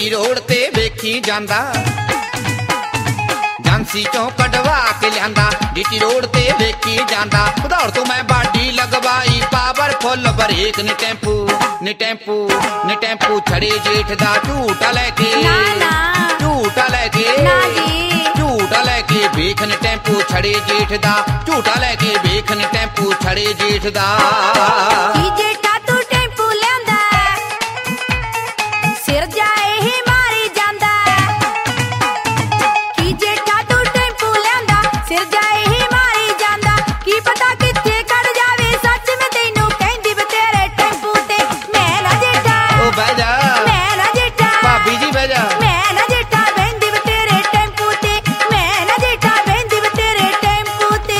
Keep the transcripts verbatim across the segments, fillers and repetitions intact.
road ते वेखी जांदा झांसी चों कढवा के लियांदा जीटी रोड ते वेखी जांदा उधौड़ तो मैं बाडी लगवाई पावरफुल ब्रेक नी टेंपू नी टेंपू नी टेंपू छड़े जेठ दा झूठा लेके ना ना झूठा लेके ना जी झूठा लेके वेख नी टेंपू छड़े जेठ दा झूठा लेके वेख नी टेंपू छड़े जेठ दा की जेठा तू टेंपू लियांदा सिर जाए ही मारी जांदा की जेठा तू टेंपू लियांदा सिर जाए ही मारी जांदा की पता किथे कड़ जावे सच में तैनू कहंदी वे तेरे टेंपू ते मैं ना जेठा ओ बह जा मैं ना जेठा भाभी जी बह जा मैं ना जेठा बहंदी वे तेरे टेंपू ते मैं ना जेठा बहंदी वे तेरे टेंपू ते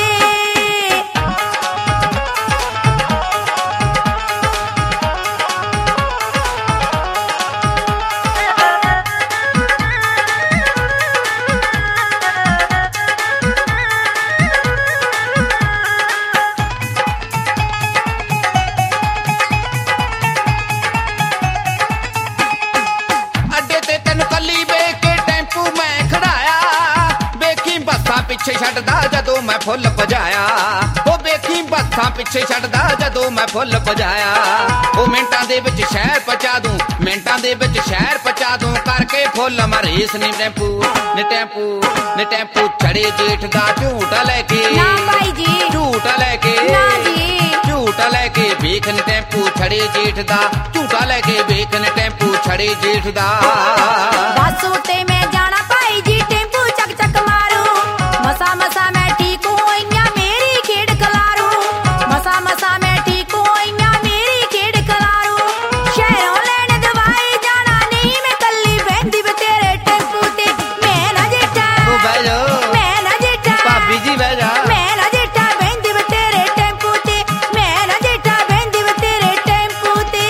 पिछे छड्डदा जदों मैं फुल भजाया ओ वेखी बस्सां पिछे छड्डदा जदों मैं फुल भजाया ओ मिंटां दे विच शहर पहुंचा दूं मिंटां दे विच शहर पहुंचा दूं करके फुल मरीस नी टेंपू नी टेंपू नी टेंपू छड़े जेठ दा झूठा लेके ना भाई जी झूठा लेके ना जी झूठा लेके वेख नी टेंपू छड़े जेठ दा झूठा लेके वेख नी टेंपू छड़े जेठ दा बस उते मैं जाना भाई जी टेंपू चक चक मारू मसा मसा मैं ठीक होइयां मेरी खेड़ कलारू मसा मसा मैं ठीक होइयां मेरी खेड़ कलारू शहरों लेने दवाई जाना नहीं मैं कल्ली बहंदी वे तेरे टेंपू ते मैं ना जेठा ओ बह जा मैं ना जेठा भाभी जी बह जा मैं ना जेठा बहंदी वे तेरे टेंपू ते मैं ना जेठा बहंदी वे तेरे टेंपू ते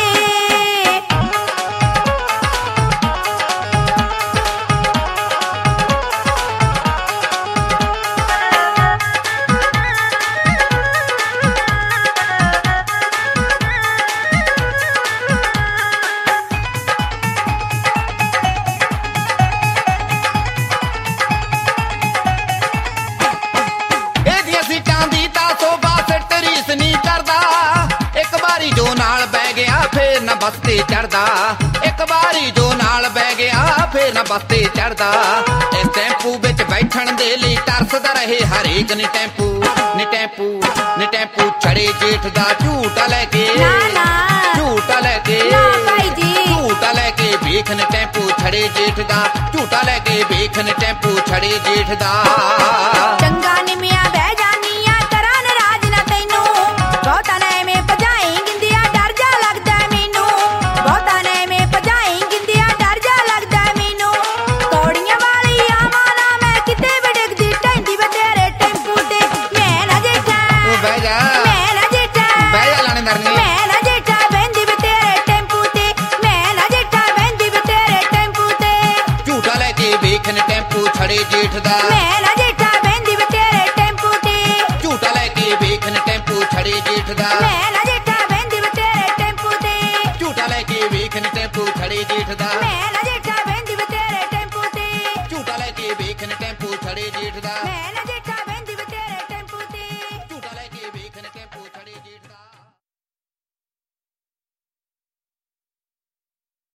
बस ते चढ़दा एक बारी जो नाल बह गया फिर ना बस ते चढ़दा इस टेंपू विच बैठण दे लई तरसदा रहे हरेक नी टेंपू नी टेंपू नी टेंपू छड़े जेठ दा झूठा लेके ना ना झूठा लेके ना भाई जी झूठा लेके वेख नी टेंपू छड़े जेठ दा झूठा लेके वेख नी टेंपू छड़े जेठ दा चंगा निमिया बह जानिया करा नाराज ना तैनू बहुता ने में भजाई गिंदिया डर जा लगदा मैनू बहुता ने में भजाई गिंदिया डर जा लगदा मैनू कौड़ियां वाली आवां ना मैं किते भी डिगदी टैंदी वे तेरे टेंपू ते मैं ना जेठा ओ बह जा मैं ना जेठा बह जा लानेदार ने मैं ना जेठा बहंदी वे तेरे टेंपू ते मैं ना जेठा बहंदी वे तेरे टेंपू ते झूठा लेके वेख नी टेंपू छड़े जेठ दा मैं ना जेठा बहंदी वे तेरे टेंपू ते झूठा लेके वेख नी टेंपू छड़े जेठ दा मैं ना जेठा बहंदी वे तेरे टेंपू ते झूठा लेके वेख नी टेंपू छड़े जेठ दा मैं ना